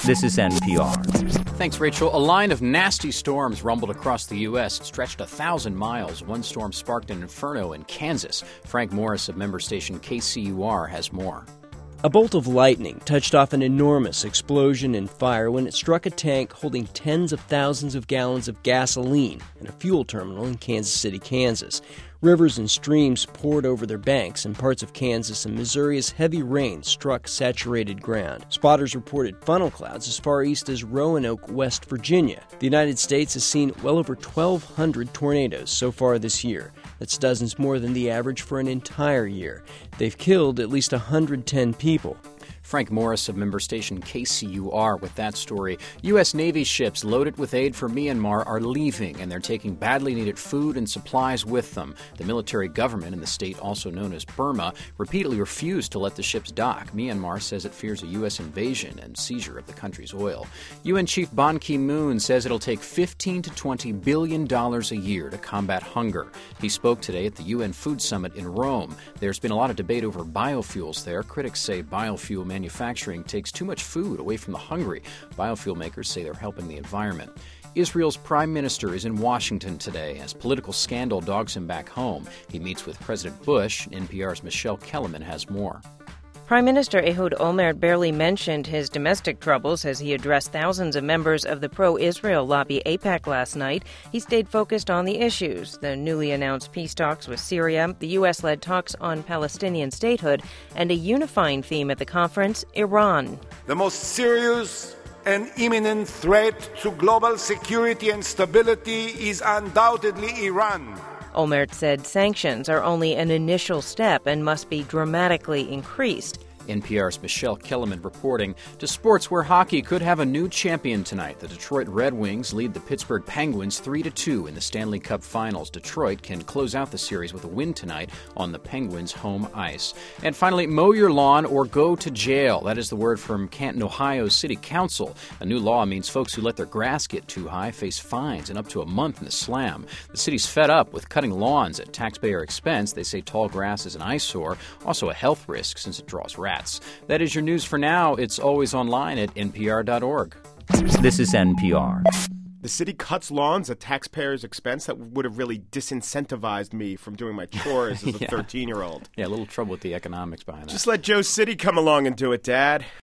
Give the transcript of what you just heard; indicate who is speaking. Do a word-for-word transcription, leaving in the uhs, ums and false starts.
Speaker 1: This is N P R.
Speaker 2: Thanks, Rachel. A line of nasty storms rumbled across the U S. It stretched a thousand miles. One storm sparked an inferno in Kansas. Frank Morris of member station K C U R has more.
Speaker 3: A bolt of lightning touched off an enormous explosion and fire when it struck a tank holding tens of thousands of gallons of gasoline in a fuel terminal in Kansas City, Kansas. Rivers and streams poured over their banks in parts of Kansas and Missouri as heavy rain struck saturated ground. Spotters reported funnel clouds as far east as Roanoke, West Virginia. The United States has seen well over twelve hundred tornadoes so far this year. That's dozens more than the average for an entire year. They've killed at least one hundred ten people.
Speaker 2: Frank Morris of member station K C U R with that story. U S. Navy ships loaded with aid for Myanmar are leaving, and they're taking badly needed food and supplies with them. The military government in the state, also known as Burma, repeatedly refused to let the ships dock. Myanmar says it fears a U S invasion and seizure of the country's oil. U N Chief Ban Ki-moon says it'll take fifteen to twenty billion dollars a year to combat hunger. He spoke today at the U N Food Summit in Rome. There's been a lot of debate over biofuels there. Critics say biofuel manufacturing takes too much food away from the hungry. Biofuel makers say they're helping the environment. Israel's prime minister is in Washington today as political scandal dogs him back home. He meets with President Bush. N P R's Michelle Kellerman has more.
Speaker 4: Prime Minister Ehud Olmert barely mentioned his domestic troubles as he addressed thousands of members of the pro-Israel lobby AIPAC last night. He stayed focused on the issues, the newly announced peace talks with Syria, the U S-led talks on Palestinian statehood, and a unifying theme at the conference, Iran.
Speaker 5: The most serious and imminent threat to global security and stability is undoubtedly Iran.
Speaker 4: Olmert said sanctions are only an initial step and must be dramatically increased.
Speaker 2: N P R's Michelle Kellerman reporting. To sports, where hockey could have a new champion tonight. The Detroit Red Wings lead the Pittsburgh Penguins three to two in the Stanley Cup Finals. Detroit can close out the series with a win tonight on the Penguins' home ice. And finally, mow your lawn or go to jail. That is the word from Canton, Ohio City Council. A new law means folks who let their grass get too high face fines and up to a month in the slam. The city's fed up with cutting lawns at taxpayer expense. They say tall grass is an eyesore, also a health risk since it draws rats. That is your news for now. It's always online at N P R dot org.
Speaker 1: This is N P R.
Speaker 6: The city cuts lawns at taxpayers' expense. That would have really disincentivized me from doing my chores as a
Speaker 2: yeah.
Speaker 6: thirteen-year-old.
Speaker 2: Yeah, a little trouble with the economics behind that.
Speaker 6: Just let Joe City come along and do it, Dad.